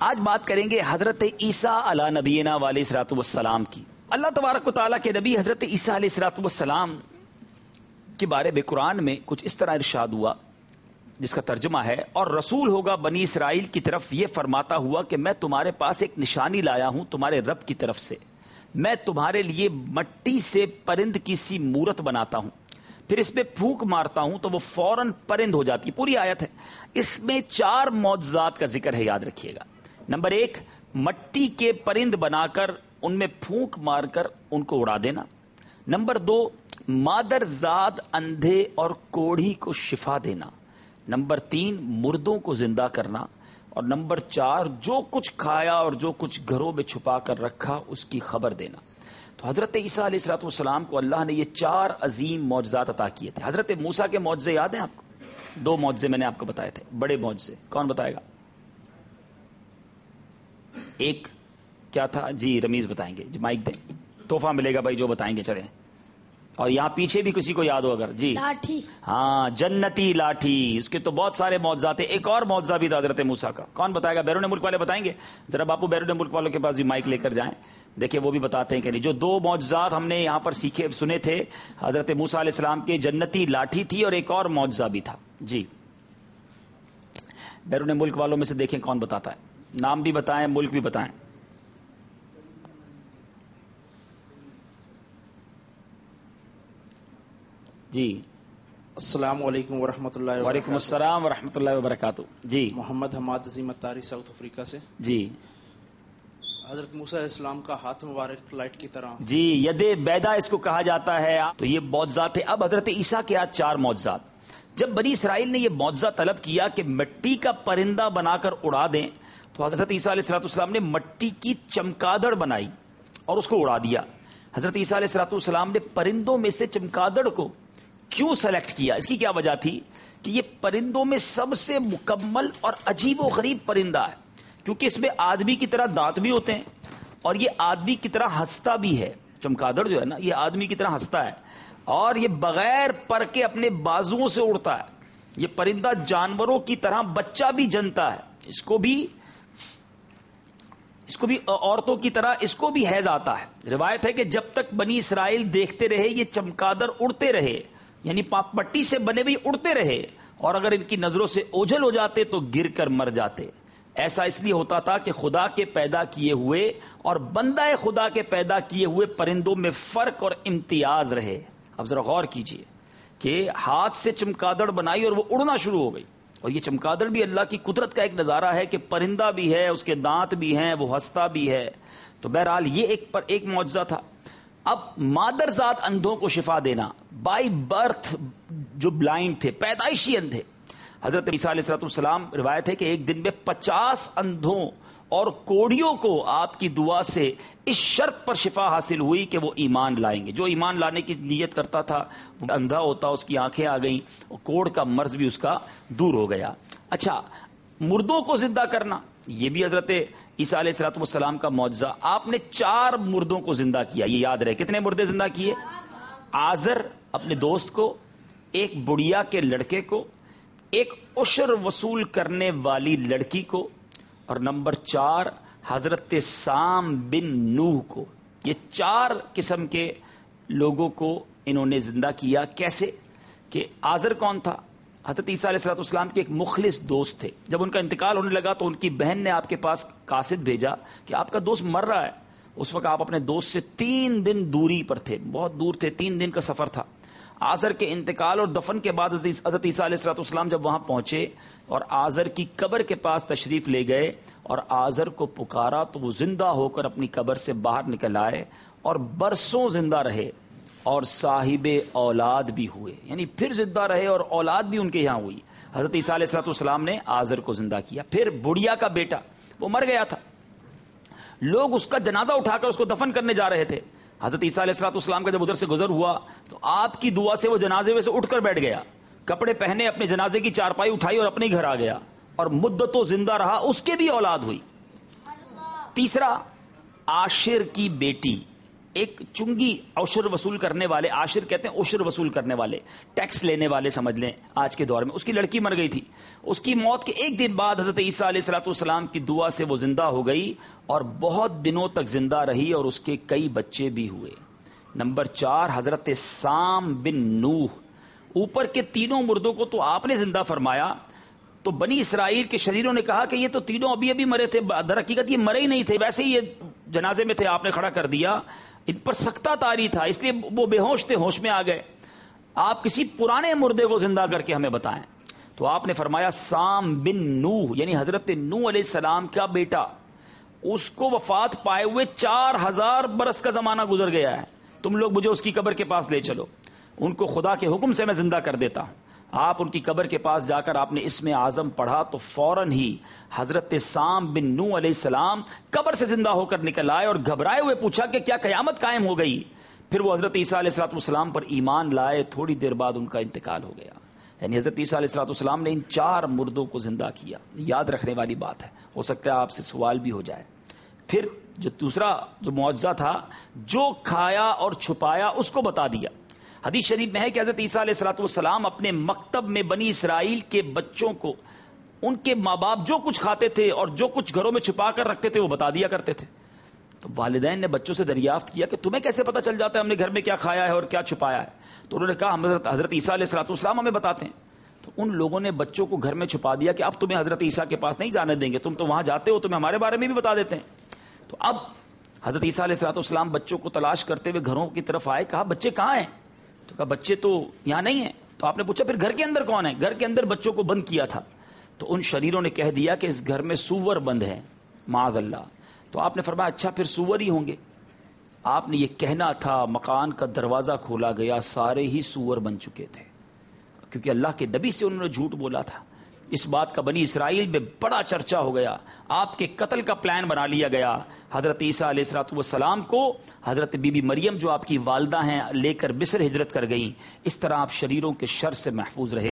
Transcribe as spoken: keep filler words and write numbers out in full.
آج بات کریں گے حضرت عیسیٰ علی نبینا علیہ الصلوۃ والسلام کی. اللہ تبارک و تعالیٰ کے نبی حضرت عیسیٰ علیہ الصلوۃ والسلام کے بارے میں قرآن میں کچھ اس طرح ارشاد ہوا جس کا ترجمہ ہے، اور رسول ہوگا بنی اسرائیل کی طرف یہ فرماتا ہوا کہ میں تمہارے پاس ایک نشانی لایا ہوں تمہارے رب کی طرف سے. میں تمہارے لیے مٹی سے پرند کی سی مورت بناتا ہوں، پھر اس پہ پھونک مارتا ہوں تو وہ فوراً پرند ہو جاتی ہے. پوری آیت ہے. اس میں چار معجزات کا ذکر ہے، یاد رکھیے گا. نمبر ایک، مٹی کے پرند بنا کر ان میں پھونک مار کر ان کو اڑا دینا. نمبر دو، مادر زاد اندھے اور کوڑھی کو شفا دینا. نمبر تین، مردوں کو زندہ کرنا. اور نمبر چار، جو کچھ کھایا اور جو کچھ گھروں میں چھپا کر رکھا اس کی خبر دینا. تو حضرت عیسیٰ علیہ الصلوۃ والسلام کو اللہ نے یہ چار عظیم معجزات عطا کیے تھے. حضرت موسیٰ کے معجزے یاد ہیں آپ کو؟ دو معجزے میں نے آپ کو بتائے تھے، بڑے معجزے. کون بتائے گا؟ ایک کیا تھا جی؟ رمیز بتائیں گے. جی مائک دیں، تحفہ ملے گا بھائی جو بتائیں گے. چلیں، اور یہاں پیچھے بھی کسی کو یاد ہو اگر. جی لاٹھی. ہاں، جنتی لاٹھی. اس کے تو بہت سارے معجزات ہیں. ایک اور معجزہ بھی تھا حضرت موسیٰ کا. کون بتائے گا؟ بیرون ملک والے بتائیں گے. ذرا باپو بیرون ملک والوں کے پاس بھی مائک لے کر جائیں، دیکھیں وہ بھی بتاتے ہیں کہ نہیں. جو دو معجزات ہم نے یہاں پر سیکھے سنے تھے، حضرت موسیٰ علیہ السلام کے جنتی لاٹھی تھی اور ایک اور معجزہ بھی تھا. جی بیرون ملک والوں میں سے دیکھیں کون بتاتا ہے. نام بھی بتائیں، ملک بھی بتائیں. جی السلام علیکم ورحمۃ اللہ وبرکاتہ. وعلیکم السلام ورحمۃ اللہ وبرکاتہ. جی محمد حماد عظیم اتاری، ساؤتھ افریقہ سے. جی حضرت موسیٰ علیہ السلام کا ہاتھ مبارک فلائٹ کی طرح. جی ید بیدا اس کو کہا جاتا ہے. تو یہ معجزات ہے. اب حضرت عیسیٰ کے آج چار معجزات. جب بنی اسرائیل نے یہ معجزہ طلب کیا کہ مٹی کا پرندہ بنا کر اڑا دیں، تو حضرت عیسیٰ علیہ الصلوۃ والسلام نے مٹی کی چمگادڑ بنائی اور اس کو اڑا دیا. حضرت عیسیٰ علیہ الصلوۃ والسلام نے پرندوں میں سے چمگادڑ کو کیوں سلیکٹ کیا؟ اس کی کیا وجہ تھی کہ یہ پرندوں میں سب سے مکمل اور عجیب و غریب پرندہ ہے، کیونکہ اس میں آدمی کی طرح دانت بھی ہوتے ہیں اور یہ آدمی کی طرح ہنستا بھی ہے. چمگادڑ جو ہے نا، یہ آدمی کی طرح ہنستا ہے اور یہ بغیر پر کے اپنے بازوؤں سے اڑتا ہے. یہ پرندہ جانوروں کی طرح بچہ بھی جنتا ہے. اس کو بھی اس کو بھی عورتوں کی طرح اس کو بھی حیض آتا ہے. روایت ہے کہ جب تک بنی اسرائیل دیکھتے رہے یہ چمگادڑ اڑتے رہے، یعنی پٹی سے بنے ہوئے اڑتے رہے، اور اگر ان کی نظروں سے اوجھل ہو جاتے تو گر کر مر جاتے. ایسا اس لیے ہوتا تھا کہ خدا کے پیدا کیے ہوئے اور بندہ خدا کے پیدا کیے ہوئے پرندوں میں فرق اور امتیاز رہے. اب ذرا غور کیجئے کہ ہاتھ سے چمگادڑ بنائی اور وہ اڑنا شروع ہو گئی. اور یہ چمگادڑ بھی اللہ کی قدرت کا ایک نظارہ ہے کہ پرندہ بھی ہے، اس کے دانت بھی ہیں، وہ ہنستا بھی ہے. تو بہرحال یہ ایک پر ایک معجزہ تھا. اب مادر ذات اندھوں کو شفا دینا، بائی برتھ جو بلائنڈ تھے، پیدائشی اندھے. حضرت عیسیٰ علیہ الصلوۃ والسلام روایت ہے کہ ایک دن میں پچاس اندھوں اور کوڑیوں کو آپ کی دعا سے اس شرط پر شفا حاصل ہوئی کہ وہ ایمان لائیں گے. جو ایمان لانے کی نیت کرتا تھا وہ اندھا ہوتا، اس کی آنکھیں آ گئیں اور کوڑ کا مرض بھی اس کا دور ہو گیا. اچھا، مردوں کو زندہ کرنا، یہ بھی حضرت عیسیٰ علیہ الصلوۃ والسلام کا معجزہ. آپ نے چار مردوں کو زندہ کیا. یہ یاد رہے کتنے مردے زندہ کیے؟ آزر اپنے دوست کو، ایک بڑھیا کے لڑکے کو، ایک عشر وصول کرنے والی لڑکی کو، اور نمبر چار حضرت سام بن نوح کو. یہ چار قسم کے لوگوں کو انہوں نے زندہ کیا. کیسے؟ کہ آزر کون تھا؟ حضرت عیسیٰ علیہ الصلوۃ والسلام کے ایک مخلص دوست تھے. جب ان کا انتقال ہونے لگا تو ان کی بہن نے آپ کے پاس قاصد بھیجا کہ آپ کا دوست مر رہا ہے. اس وقت آپ اپنے دوست سے تین دن دوری پر تھے، بہت دور تھے، تین دن کا سفر تھا. آزر کے انتقال اور دفن کے بعد حضرت عیسیٰ علیہ الصلوۃ والسلام جب وہاں پہنچے اور آزر کی قبر کے پاس تشریف لے گئے اور آزر کو پکارا تو وہ زندہ ہو کر اپنی قبر سے باہر نکل آئے اور برسوں زندہ رہے اور صاحب اولاد بھی ہوئے. یعنی پھر زندہ رہے اور اولاد بھی ان کے یہاں ہوئی. حضرت عیسیٰ علیہ الصلوۃ والسلام نے آزر کو زندہ کیا. پھر بڑھیا کا بیٹا، وہ مر گیا تھا، لوگ اس کا جنازہ اٹھا کر اس کو دفن کرنے جا رہے تھے. حضرت عیسیٰ علیہ الصلوۃ والسلام کا جب ادھر سے گزر ہوا تو آپ کی دعا سے وہ جنازے میں سے اٹھ کر بیٹھ گیا، کپڑے پہنے، اپنے جنازے کی چارپائی اٹھائی اور اپنے گھر آ گیا اور مدتوں زندہ رہا. اس کے بھی اولاد ہوئی. تیسرا، عاشر کی بیٹی ایک چنگی عشر وصول کرنے والے، عاشر کہتے ہیں عشر وصول کرنے والے، ٹیکس لینے والے سمجھ لیں آج کے دور میں، اس کی لڑکی مر گئی تھی. اس کی موت کے ایک دن بعد حضرت عیسیٰ علیہ الصلوۃ والسلام کی دعا سے وہ زندہ ہو گئی اور بہت دنوں تک زندہ رہی اور اس کے کئی بچے بھی ہوئے. نمبر چار، حضرت سام بن نوح. اوپر کے تینوں مردوں کو تو آپ نے زندہ فرمایا، تو بنی اسرائیل کے شریروں نے کہا کہ یہ تو تینوں ابھی ابھی مرے تھے، در حقیقت یہ مرے ہی نہیں تھے، ویسے ہی یہ جنازے میں تھے، آپ نے کھڑا کر دیا. ان پر سختہ طاری تھا، اس لیے وہ بے ہوش تھے، ہوش میں آ گئے. آپ کسی پرانے مردے کو زندہ کر کے ہمیں بتائیں. تو آپ نے فرمایا سام بن نوح، یعنی حضرت نوح علیہ السلام کا بیٹا، اس کو وفات پائے ہوئے چار ہزار برس کا زمانہ گزر گیا ہے. تم لوگ مجھے اس کی قبر کے پاس لے چلو، ان کو خدا کے حکم سے میں زندہ کر دیتا ہوں. آپ ان کی قبر کے پاس جا کر آپ نے اسم اعظم پڑھا تو فوراً ہی حضرت سام بن نوح علیہ السلام قبر سے زندہ ہو کر نکل آئے اور گھبرائے ہوئے پوچھا کہ کیا قیامت قائم ہو گئی. پھر وہ حضرت عیسیٰ علیہ الصلوۃ والسلام پر ایمان لائے. تھوڑی دیر بعد ان کا انتقال ہو گیا. یعنی حضرت عیسیٰ علیہ الصلوۃ والسلام نے ان چار مردوں کو زندہ کیا. یاد رکھنے والی بات ہے، ہو سکتا ہے آپ سے سوال بھی ہو جائے. پھر جو دوسرا جو معجزہ تھا، جو کھایا اور چھپایا اس کو بتا دیا. حدیث شریف میں ہے کہ حضرت عیسیٰ علیہ الصلوۃ والسلام اپنے مکتب میں بنی اسرائیل کے بچوں کو ان کے ماں باپ جو کچھ کھاتے تھے اور جو کچھ گھروں میں چھپا کر رکھتے تھے وہ بتا دیا کرتے تھے. تو والدین نے بچوں سے دریافت کیا کہ تمہیں کیسے پتا چل جاتا ہے ہم نے گھر میں کیا کھایا ہے اور کیا چھپایا ہے؟ تو انہوں نے کہا حضرت حضرت عیسیٰ علیہ الصلوۃ والسلام ہمیں بتاتے ہیں. تو ان لوگوں نے بچوں کو گھر میں چھپا دیا کہ اب تمہیں حضرت عیسیٰ کے پاس نہیں جانے دیں گے، تم تو وہاں جاتے ہو، تمہیں ہمارے بارے میں بھی بتا دیتے ہیں. تو اب حضرت عیسیٰ علیہ الصلوۃ والسلام بچوں کو تلاش کرتے ہوئے گھروں کی طرف آئے. کہا بچے کہاں ہیں؟ تو کہا بچے تو یہاں نہیں ہیں. تو آپ نے پوچھا پھر گھر کے اندر کون ہے؟ گھر کے اندر بچوں کو بند کیا تھا. تو ان شریروں نے کہہ دیا کہ اس گھر میں سور بند ہے، معاذ اللہ. تو آپ نے فرمایا اچھا پھر سور ہی ہوں گے. آپ نے یہ کہنا تھا، مکان کا دروازہ کھولا گیا، سارے ہی سور بن چکے تھے، کیونکہ اللہ کے نبی سے انہوں نے جھوٹ بولا تھا. اس بات کا بنی اسرائیل میں بڑا چرچا ہو گیا. آپ کے قتل کا پلان بنا لیا گیا. حضرت عیسیٰ علیہ الصلوۃ والسلام کو حضرت بی بی مریم جو آپ کی والدہ ہیں لے کر مصر ہجرت کر گئیں. اس طرح آپ شریروں کے شر سے محفوظ رہے.